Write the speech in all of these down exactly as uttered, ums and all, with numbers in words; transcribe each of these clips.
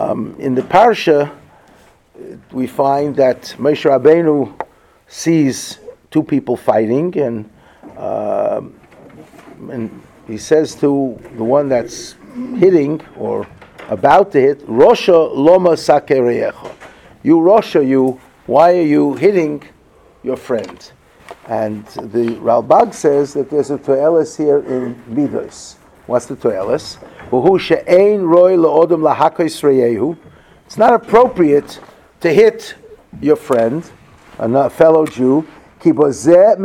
Um, in the parsha, we find that Moshe Rabbeinu sees two people fighting, and uh, and he says to the one that's hitting or about to hit, Rosha loma sakereyecha. You Rosha, you, why are you hitting your friend? And the Ralbag says that there's a toelis here in Midos. What's the toelis? It's not appropriate to hit your friend, a fellow Jew. This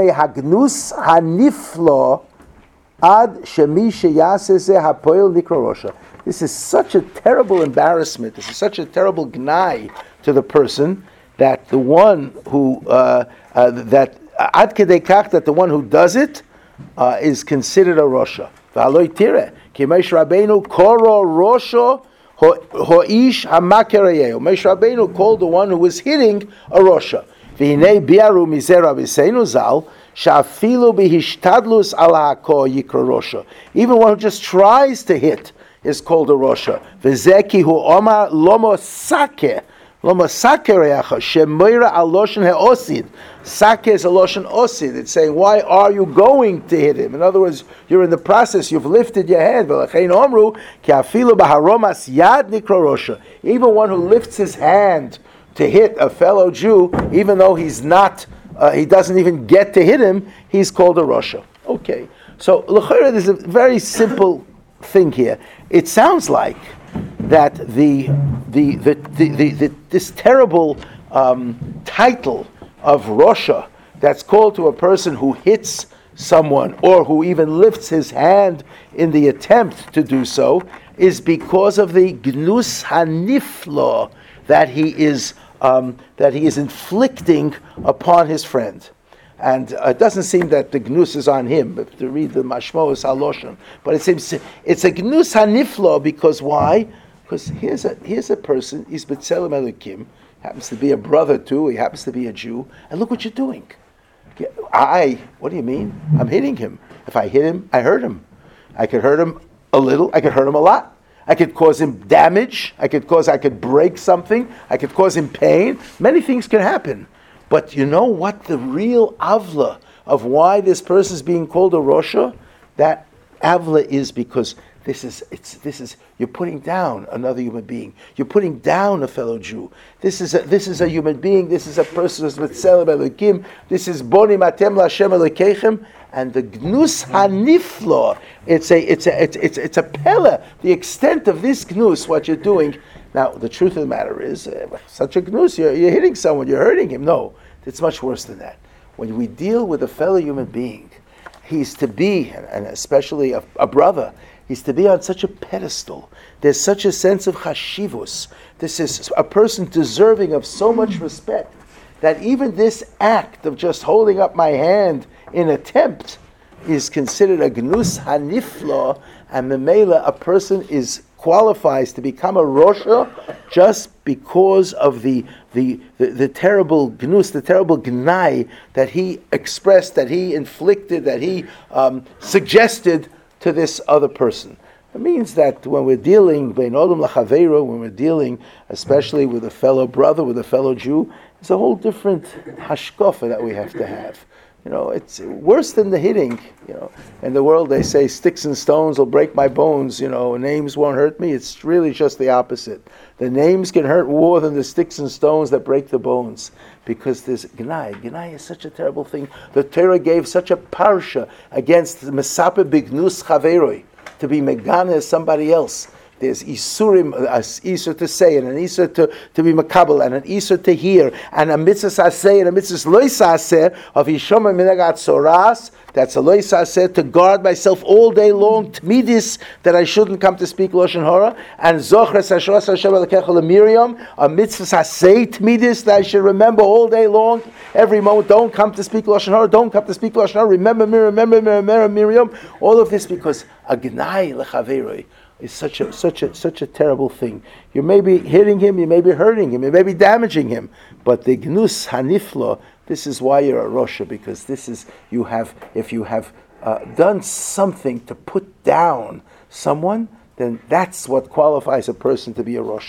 is such a terrible embarrassment. This is such a terrible gnai to the person that the one who uh, uh, that ad kedei kach that the one who does it uh, is considered a rosha. V'aloi tireh ki Moshe Rabbeinu koro rosho ho'ish hamakerayeu. Moshe Rabbeinu called the one who was hitting a rosha. V'hinei biaru mizeh Rabbeinu zal sha'afilu bihishtadlus al ha'ko yikra rosha. Even one who just tries to hit is called a rosha. V'zeh ki hu omar lomo sakeh. Loma sakereacha shemoira aloshen heosid. Sake is a loshen osid. It's saying, why are you going to hit him? In other words, you're in the process. You've lifted your hand. Omru ki afilu baharomas yad nikro rosha. Even one who lifts his hand to hit a fellow Jew, even though he's not, uh, he doesn't even get to hit him, he's called a rosha. Okay. So l'chayra, there's a very simple thing here. It sounds like that the the the, the, the, the this terrible um, title of Rosha that's called to a person who hits someone or who even lifts his hand in the attempt to do so is because of the gnus haniflo that he is um, that he is inflicting upon his friend. And uh, it doesn't seem that the gnus is on him, but to read the mashmos haloshon. But it seems it's a gnus haniflo because why? Because here's a here's a person, he's B'Tselem Elokim, happens to be a brother too, he happens to be a Jew, and look what you're doing. I, what do you mean? I'm hitting him. If I hit him, I hurt him. I could hurt him a little, I could hurt him a lot. I could cause him damage, I could cause, I could break something, I could cause him pain. Many things can happen. But you know what the real avla of why this person is being called a Rosha? That avla is because This is it's this is you're putting down another human being. You're putting down a fellow Jew. This is a, this is a human being. This is a person who's B'Tselem Elokim. This is Boni Matem LaHashem Elokechem. And the gnus haniflo. It's a it's a it's it's, it's a pella. The extent of this gnus, what you're doing. Now, the truth of the matter is, uh, such a gnus, you're, you're hitting someone. You're hurting him. No, it's much worse than that. When we deal with a fellow human being, he's to be, and especially a, a brother. He's to be on such a pedestal. There's such a sense of chashivus. This is a person deserving of so much respect that even this act of just holding up my hand in attempt is considered a gnus hanifla, and memela, a person is qualifies to become a rosha just because of the the, the, the terrible gnus, the terrible gnai that he expressed, that he inflicted, that he um, suggested to this other person. It means that when we're dealing bein odom lachaveiro, when we're dealing especially with a fellow brother, with a fellow Jew, it's a whole different hashkafa that we have to have. You know, it's worse than the hitting. You know, in the world they say sticks and stones will break my bones. You know, names won't hurt me. It's really just the opposite. The names can hurt more than the sticks and stones that break the bones, because there's gnai. Gnai is such a terrible thing. The Torah gave such a parsha against mesape bignus chaveroi, to be megana as somebody else. There's isurim, an isur to say, and an isur to, to be makabel, and an isur to hear, and a mitzvah saseh, and a mitzvah loy saseh of yishoma minagat soras. That's a loy saseh, to guard myself all day long, tmidis, that I shouldn't come to speak lashon hara, and zochres hashras Hashem elokecha leMiriam, a mitzvah saseh tmidis, that I should remember all day long, every moment. Don't come to speak lashon hara. Don't come to speak lashon hara. Remember Miriam. Remember Miriam. Miriam. All of this because a gnai lechaveroi is such a such a such a terrible thing. You may be hitting him, you may be hurting him, you may be damaging him, but the gnus haniflo, this is why you're a rosha, because this is you have if you have uh, done something to put down someone, then that's what qualifies a person to be a rosha.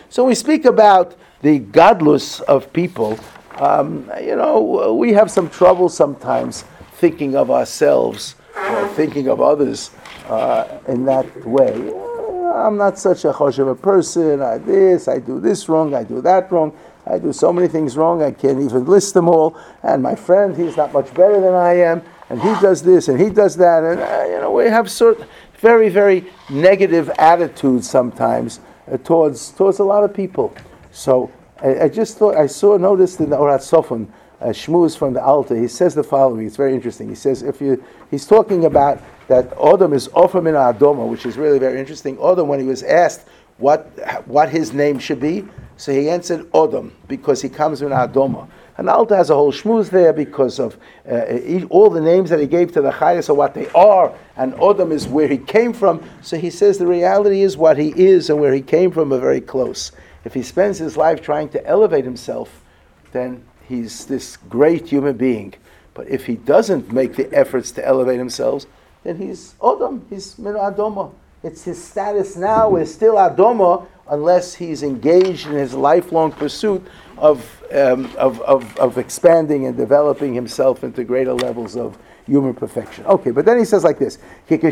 So we speak about the godless of people. Um, you know, we have some trouble sometimes thinking of ourselves, or thinking of others uh, in that way. I'm not such a choshev a person. I this, I do this wrong, I do that wrong. I do so many things wrong, I can't even list them all. And my friend, he's not much better than I am, and he does this and he does that. And uh, you know, we have sort very, very negative attitudes sometimes uh, towards towards a lot of people. So I, I just thought I saw noticed in the Orat Sofon, uh, Shmuz from the Alta. He says the following. It's very interesting. He says if you he's talking about that Odom is Ofam in Adoma, which is really very interesting. Odom, when he was asked what what his name should be, so he answered Odom, because he comes in Adoma. And Alta has a whole shmuz there because of uh, he, all the names that he gave to the Chayas are what they are, and Odom is where he came from. So he says the reality is what he is and where he came from are very close. If he spends his life trying to elevate himself, then he's this great human being. But if he doesn't make the efforts to elevate himself, then he's Odom, he's Min Adoma. It's his status now is still Adoma, unless he's engaged in his lifelong pursuit of, um, of, of, of expanding and developing himself into greater levels of human perfection. Okay, but then he says like this: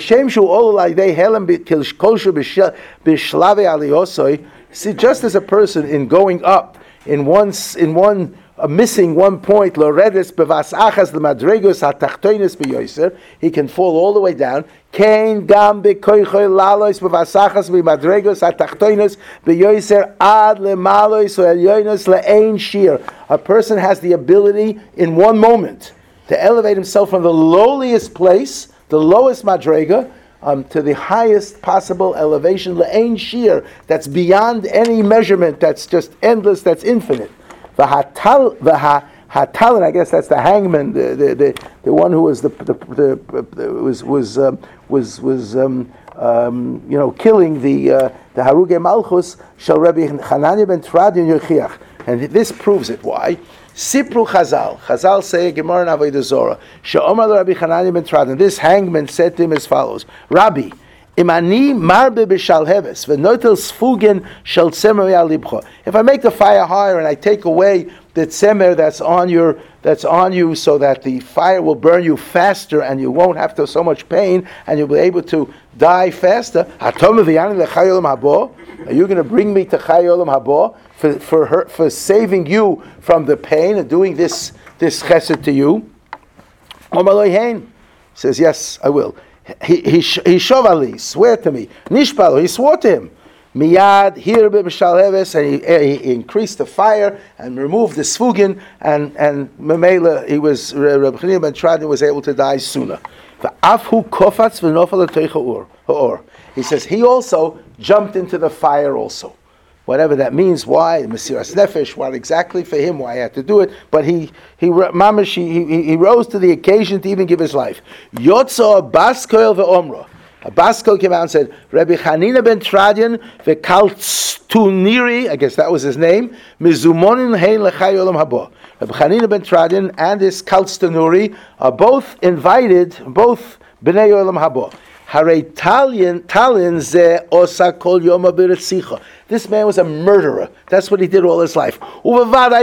see, just as a person in going up in one in one uh, missing one point, loredes bevas achas lemadregos hatachtonis beyoser, he can fall all the way down. Kain gam bekoichoy lalois bevas achas lemadregos hatachtonis beyoser ad lemalois elyonos leein shir. A person has the ability in one moment to elevate himself from the lowliest place, the lowest madrega, um, to the highest possible elevation, le'ein shir, that's beyond any measurement, that's just endless, that's infinite. V'hatal, v'hatal, I guess that's the hangman, the the, the, the one who was the the, the, the was was um, was was um, um, you know killing the uh, the Haruge Malchus shall Rabbi Hanania ben Tradion Yochiach, and this proves it. Why? Sipru Chazal. Chazal say, Gemara in Avodah Zorah, She'omar Rabbi Hanania ben Tradion. This hangman said to him as follows: Rabbi, Imani marbe b'shalheves v'notel sfugen shel tzemer yalibcha. If I make the fire higher and I take away the tzemer that's on your that's on you, so that the fire will burn you faster and you won't have to so much pain and you'll be able to die faster. Are you going to bring me to Chai Olam Haba for for her, for saving you from the pain and doing this this chesed to you? He says, yes, I will. He he he shovali, swear to me. Nishpalo, he swore to him. Miyad here b'shalheves, and he, he increased the fire and removed the sfugin, and and Memela, he was Reb Chanina ben Tradion was able to die sooner. V'afhu kofatz v'nofal l'teicha or. He says he also jumped into the fire also. Whatever that means, why Mesiras Nefesh, what exactly for him, why he had to do it, but he he mamash he, he he rose to the occasion to even give his life. Yotza baskoil ve'omra. A baskoil came out and said, Rabbi Hanina ben Tradion ve'kaltstuniri, I guess that was his name, mizumonin hein lechai olam haba. Rabbi Hanina ben Tradion and his kaltstuniri are both invited, both b'nei olam haba. Hare Talin Talin ze osa kol yoma b'retzicha. This man was a murderer. That's what he did all his life. And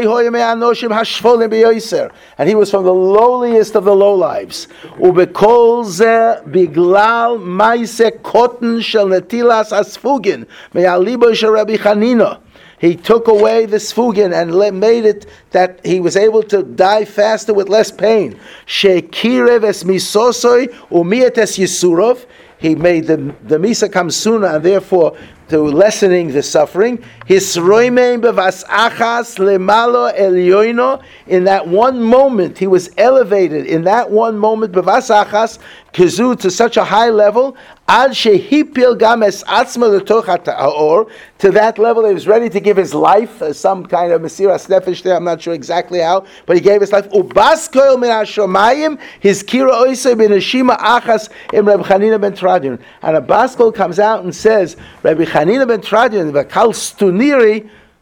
he was from the lowliest of the lowlives. Ubekol ze biglal maise kotten shel netilas asfugin me'alibo shel Rabbi Hanina. He took away the sfugin and made it that he was able to die faster with less pain. Shekirev es misosoi umiet es yisurov. He made the the misa come sooner, and therefore to lessening the suffering. His roimein bevas achas lemalo elyoino. In that one moment, he was elevated. In that one moment, bevas achas kizu to such a high level, ad shehipil games atzma letoch haor, to that level he was ready to give his life, uh, some kind of mesiras nefesh there. I'm not sure exactly how, but he gave his life. Ubaskoil min hashomayim his kira oisei ben hashima achas im Reb Chanina ben Tradion. And a baskol comes out and says, Rabbi Hanina ben Tradion, v'kal stuniri,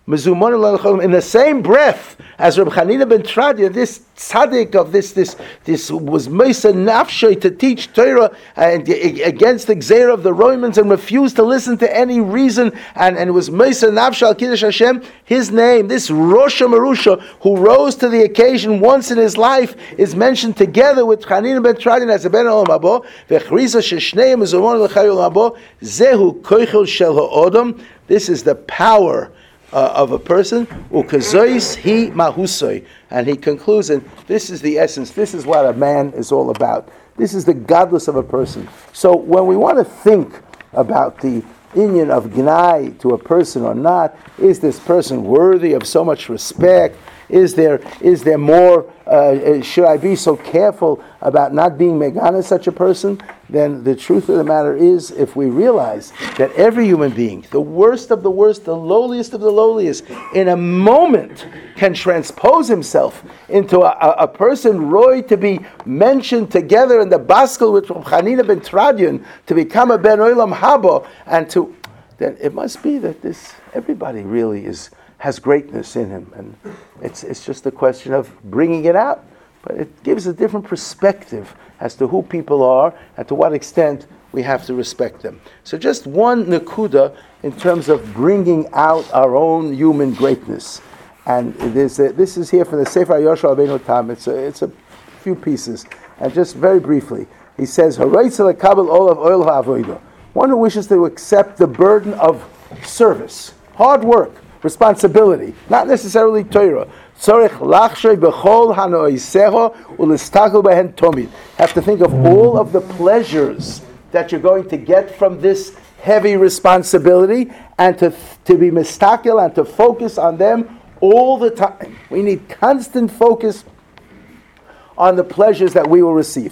In the same breath as Reb Chanina ben Tradia, this tzaddik of this this this was Meisa Nafshay to teach Torah and against the Gzeira of the Romans and refused to listen to any reason, and, and was Meisa Nafshay al Kiddush Hashem. His name, this Rosh Marusha, who rose to the occasion once in his life, is mentioned together with Chanina ben Tradia as a Ben Olam Habo. V'chriza sheshneim mezumon l'chay Olam Habo zehu koichel shel ha'odam. This is the power Uh, of a person, ukazois hi mahusoi, and he concludes, and this is the essence. This is what a man is all about. This is the godless of a person. So when we want to think about the inyan of gnai to a person or not, is this person worthy of so much respect? Is there is there more? Uh, should I be so careful about not being megana such a person? Then the truth of the matter is, if we realize that every human being, the worst of the worst, the lowliest of the lowliest, in a moment can transpose himself into a, a, a person roy to be mentioned together in the baskel with Chanina ben Tradian to become a ben olam haba, and to then it must be that this everybody really is has greatness in him, and it's it's just a question of bringing it out. But it gives a different perspective as to who people are and to what extent we have to respect them. So just one nakuda in terms of bringing out our own human greatness. And there's a, this is here from the Sefer Yoshua Rabbeinu Tam. It's a, it's a few pieces. And just very briefly, he says, one who wishes to accept the burden of service, hard work, responsibility, not necessarily Torah. Have to think of all of the pleasures that you're going to get from this heavy responsibility, and to to be mistakel and to focus on them all the time. We need constant focus on the pleasures that we will receive.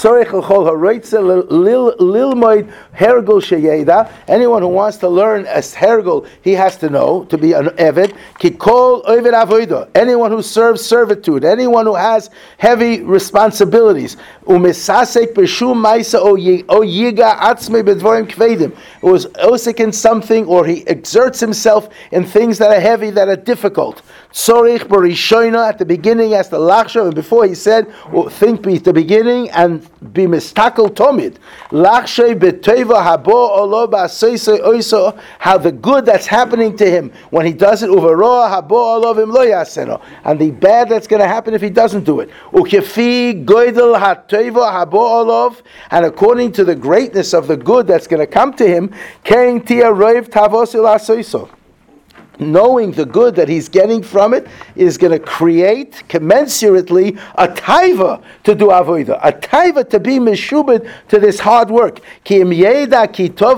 Anyone who wants to learn as hergel, he has to know to be an eved. Anyone who serves servitude, anyone who has heavy responsibilities, who was osik in something, or he exerts himself in things that are heavy, that are difficult. At the beginning, as the lachshav, and before he said, well, think be the beginning and be mistakel tomid. Lachshav beteva habo olo ba'aseiso oiso, how the good that's happening to him when he does it, uveroa habo olo v'imlo yaseno, and the bad that's going to happen if he doesn't do it. Ukefi goydel hateva habo olov, and according to the greatness of the good that's going to come to him, kein tia roiv tavos il asoiso. Knowing the good that he's getting from it is going to create commensurately a taiva to do avodah, a taiva to be meshubed to this hard work. If he knows that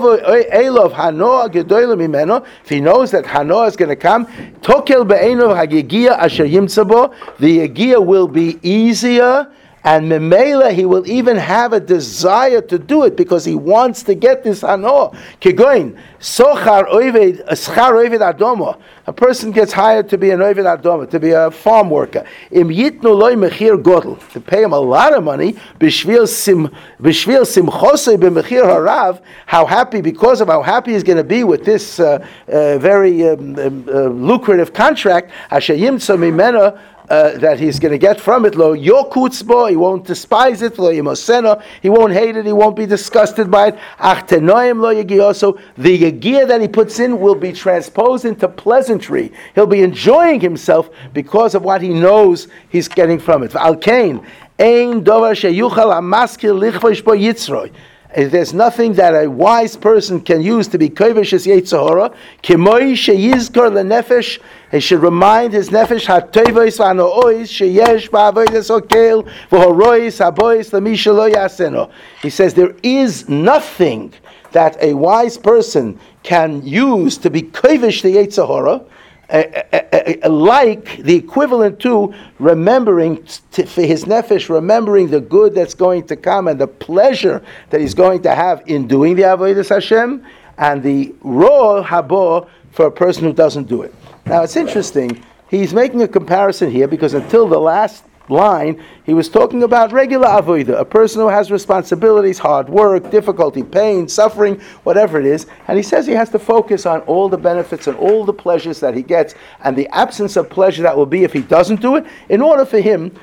hanoah is going to come, tokel be'enov hagigia asher yimtzabo, the yagia will be easier. And memela, he will even have a desire to do it because he wants to get this hanoah. Kigoin, sochar oived, schar oived adomo. A person gets hired to be an oived adomo, to be a farm worker. Im yitnu loy mechir godel, to pay him a lot of money. B'shvil sim, b'shvil simchosei b'mechir harav. How happy, because of how happy he's going to be with this uh, uh, very um, um, uh, lucrative contract. Asher yimtza mimena. Uh, that he's going to get from it, lo yokutzbo, he won't despise it, lo yimoseno, he won't hate it, he won't be disgusted by it. Ach tenoim lo yagioso, the yagia that he puts in will be transposed into pleasantry. He'll be enjoying himself because of what he knows he's getting from it. Al kain ein dovar sheyuchal hamaskil lichvosh bo yitzroi. There's nothing that a wise person can use to be kovish as Yetzer Hara. Kimoi sheyizkor lenefesh, he should remind his nefesh hatoivos v'hanois sheyesh ba'avodas okel v'horois habois l'misha lo yaseno. He says there is nothing that a wise person can use to be kovish the Yetzer Hara, Uh, uh, uh, like the equivalent to remembering t- for his nefesh, remembering the good that's going to come and the pleasure that he's going to have in doing the avodas Hashem, and the raw habo for a person who doesn't do it. Now it's interesting, he's making a comparison here because until the last line, he was talking about regular avodah, a person who has responsibilities, hard work, difficulty, pain, suffering, whatever it is. And he says he has to focus on all the benefits and all the pleasures that he gets, and the absence of pleasure that will be if he doesn't do it, in order for him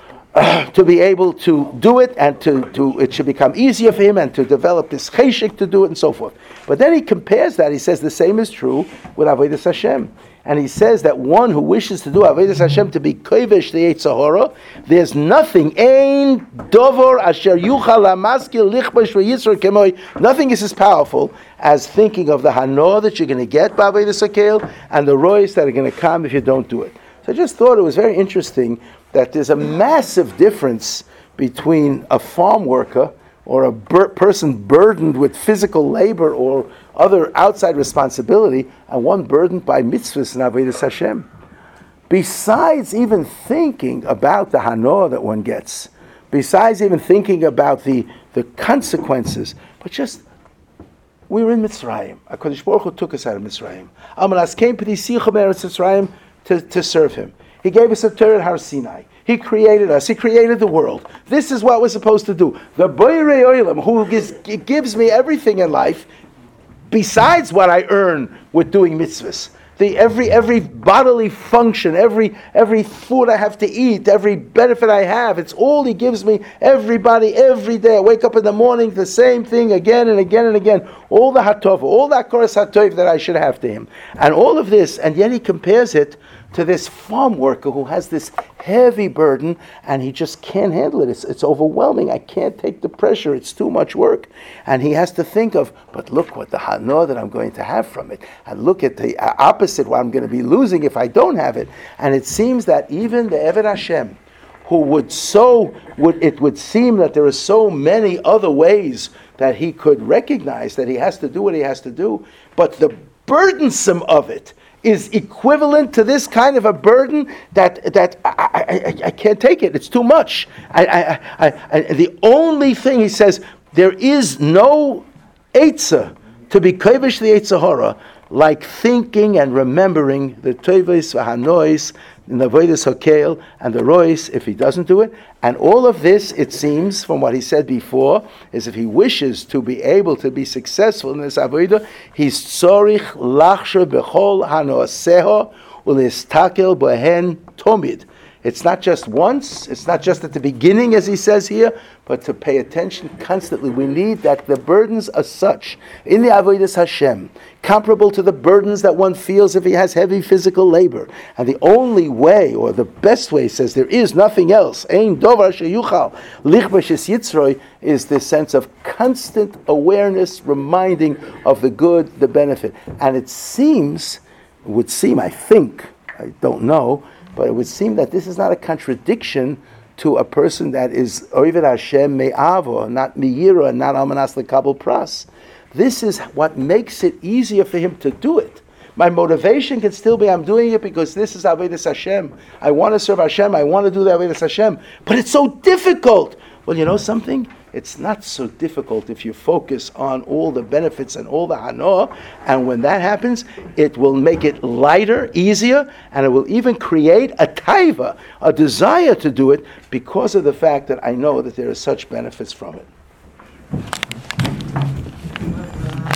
to be able to do it, and to, to it should become easier for him, and to develop this cheshik to do it, and so forth. But then he compares that. He says the same is true with Avodas Hashem. And he says that one who wishes to do Avodas Hashem to be kovesh the Yetzer Hara, there's nothing, ein dover asher yuchal hamaskil lichbash v'yisur kemoi, nothing is as powerful as thinking of the hanoah that you're going to get by Avodas Hakel, and the rois that are going to come if you don't do it. So I just thought it was very interesting that there's a massive difference between a farm worker or a bur- person burdened with physical labor or other outside responsibility, and one burdened by mitzvahs and avodas Hashem. Besides even thinking about the hanoah that one gets, besides even thinking about the, the consequences, but just, we were in Mitzrayim. HaKadosh Baruch Hu took us out of Mitzrayim. Amalas came to Mitzrayim to, to serve him. He gave us a Torah at Har Sinai. He created us. He created the world. This is what we're supposed to do. The Boirei Olam, who gives, gives me everything in life, besides what I earn with doing mitzvahs. The every every bodily function, every every food I have to eat, every benefit I have, it's all he gives me. Everybody, every day. I wake up in the morning, the same thing again and again and again. All the hatov, all that koras hatov that I should have to him, and all of this, and yet he compares it to this farm worker who has this heavy burden, and he just can't handle it. It's, it's overwhelming. I can't take the pressure. It's too much work. And he has to think of, but look what the hanoah that I'm going to have from it. And look at the opposite, what I'm going to be losing if I don't have it. And it seems that even the Eved Hashem, who would so, would it would seem that there are so many other ways that he could recognize that he has to do what he has to do, but the burdensome of it is equivalent to this kind of a burden that that I, I, I can't take it. It's too much. I, I, I, I, the only thing, he says, there is no eitzah to be kovesh the Yetzer Hara like thinking and remembering the tovos v'hanois in the avodas hakel and the rois if he doesn't do it. And all of this, it seems, from what he said before, is if he wishes to be able to be successful in this avodah, he's tzorich lachshav bechol hanoaseho ulistakel behen tomid. It's not just once, it's not just at the beginning, as he says here, but to pay attention constantly. We need that the burdens are such, in the Avodas Hashem, comparable to the burdens that one feels if he has heavy physical labor. And the only way, or the best way, says there is nothing else, ein dovar sheyuchal lichbash es yitzroi, is this sense of constant awareness, reminding of the good, the benefit. And it seems, it would seem, I think, I don't know, but it would seem that this is not a contradiction to a person that is Oived Hashem me'avo, not me'yira, not amanas lekabel pras. This is what makes it easier for him to do it. My motivation can still be, I'm doing it because this is Avodas Hashem. I want to serve Hashem. I want to do the Avodas Hashem. But it's so difficult. Well, you know something? It's not so difficult if you focus on all the benefits and all the hanoah, and when that happens, it will make it lighter, easier, and it will even create a taiva, a desire to do it, because of the fact that I know that there are such benefits from it.